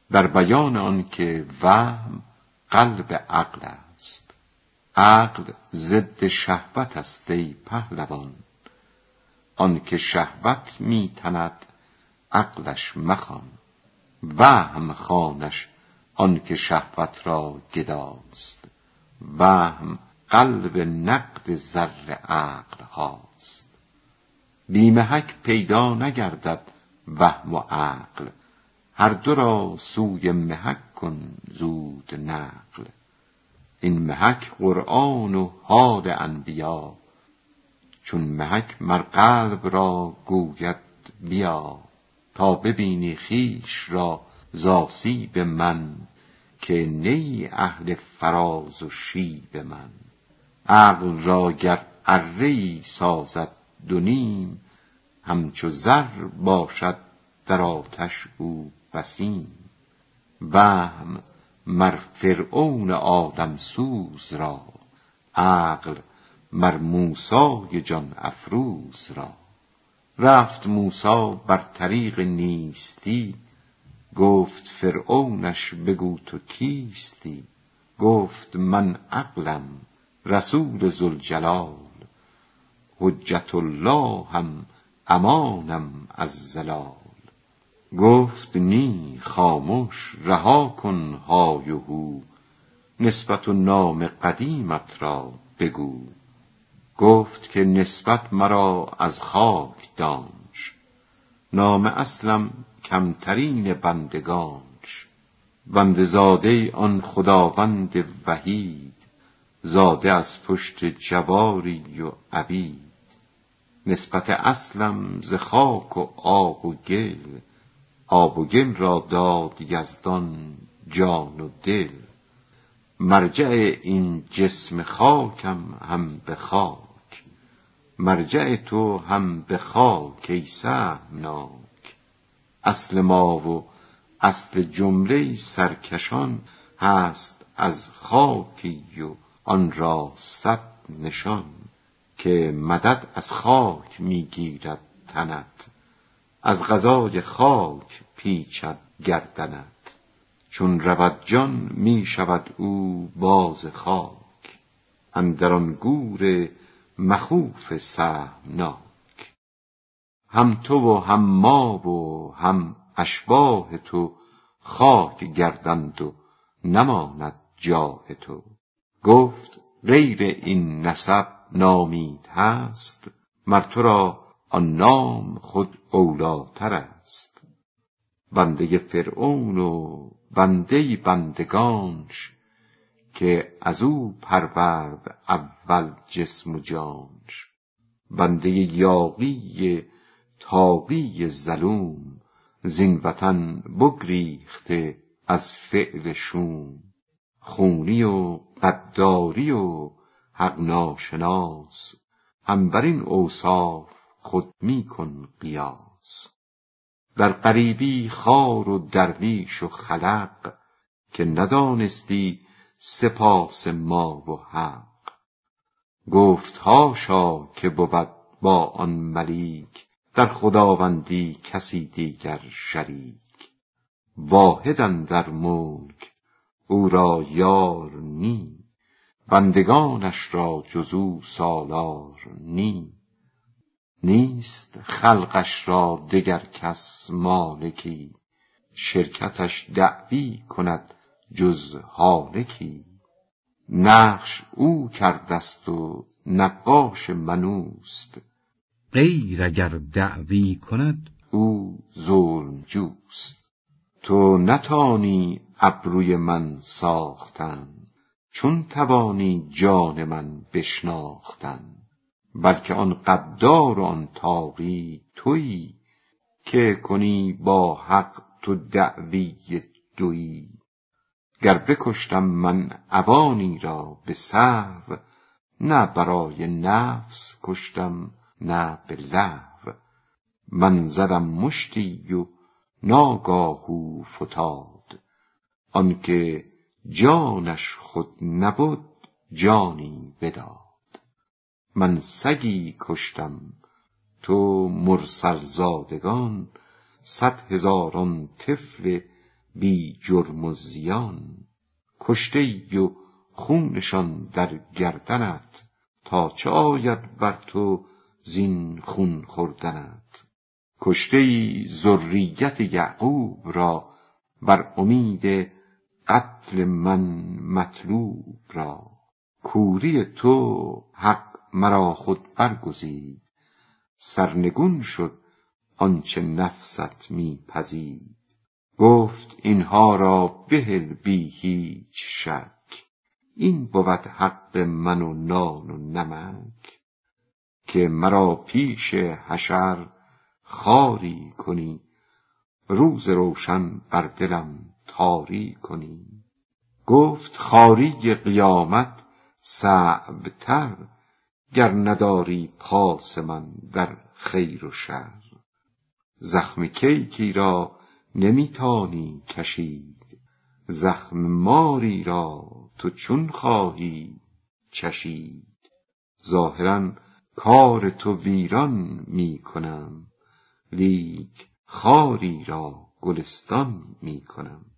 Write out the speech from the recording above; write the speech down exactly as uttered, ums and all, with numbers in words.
در بیان آن که وهم قلب عقل است. عقل ضد شهوت است ای پهلوان، آن که شهوت می تند عقلش مخوان. وهم خوانش آن که شهوت را گداست، وهم قلب نقد زر عقل هاست. بی محک پیدا نگردد وهم و عقل، هر دو را سوی محک کن زود نقل. این محک قرآن و حال انبیا، چون محک مر قلب را گوید بیا. تا ببینی خویش را ز آسیب من، که نی اهل فراز و شیب من. عقل را گر اره‌ای سازد دو نیم، همچو زر باشد در آتش او بسیم. وهم مر فرعون عالم سوز را، عقل مر موسی جان افروز را. رفت موسی بر طریق نیستی، گفت فرعونش بگو تو کیستی. گفت من عقلم رسول ذوالجلال، حجت الله هم امانم از ضلال. گفت نی خامش رها کن های و هو، نسبت و نام قدیمت را بگو. گفت که نسبت مرا از خاک دانش، نام اصلم کمترین بندگانش. بنده زاده آن خداوند وحید، زاده از پشت جواری و عبید. نسبت اصلم ز خاک و آب و گل، آب و گل را داد یزدان جان و دل. مرجع این جسم خاکم هم به خاک، مرجع تو هم به خاک ای سهمناک. اصل ما و اصل جمله سرکشان، هست از خاکی و آن را صد نشان. که مدد از خاک می گیرد تنت، از غذای خاک پیچد گردنت. چون رود جان می شود او باز خاک، اندر آن گور مخوف سهمناک. هم تو و هم ما و هم اشباه تو، خاک گردند و نماند جاه تو. گفت غیر این نسب نامید هست، مر تو را آن نام خود اولیتر است. بنده فرعون و بنده بندگانش، که از او پرورد اول جسم و جانش. بنده یاغی طاغی ظلوم، زین وطن بگریخته از فعل شوم. خونی و غداری و حق ناشناس، هم بر این اوصاف خود می کن قیاس. در غریبی خوار و درویش و خلق، که ندانستی سپاس ما و حق. گفت حاشا که بود با آن ملیک، در خداوندی کسی دیگر شریک. واحد اندر ملک او را یار نی، بندگانش را جز او سالار نی. نیست خلقش را دگر کس مالکی، شرکتش دعوی کند جز هالکی. نقش او کردست و نقاش من اوست، غیر اگر دعوی کند او ظلم جوست. تو نتانی ابروی من ساختن، چون توانی جان من بشناختن. بلکه آن غدار و آن طاغی تویی، که کنی با حق تو دعوی دویی. گر بکشتم من عوانی را به سهو، نه برای نفس کشتم نه به لهو. من زدم مشتی و ناگاه او فتاد، آنکه جانش خود نبد جانی بداد. من سگی کشتم تو مرسل زادگان، صد هزاران طفل بی جرم و زیان. کشته ای و خونشان در گردنت، تا چه آید بر تو زین خون خوردنت. کشته ای ذریت یعقوب را، بر امید قتل من مطلوب را. کوری تو حق مرا خود برگزید، سرنگون شد آنچه نفست می پزید. گفت اینها را بهل بی هیچ شک، این بود حق من و نان و نمک. که مرا پیش حشر خواری کنی، روز روشن بر دلم تاری کنی. گفت خواری قیامت صعب تر، گر نداری پاس من در خیر و شر. زخم کیکی را نمی توانی کشید، زخم ماری را تو چون خواهی چشید. ظاهرا کار تو ویران می کنم، لیک خاری را گلستان می کنم.